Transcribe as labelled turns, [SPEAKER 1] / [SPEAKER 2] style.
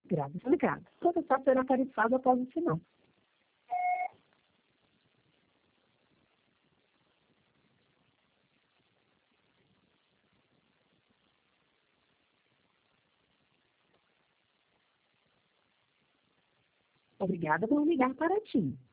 [SPEAKER 1] Grave desligado. Toda etapa será tarifada após o sinal. Obrigada por ligar para a TIM.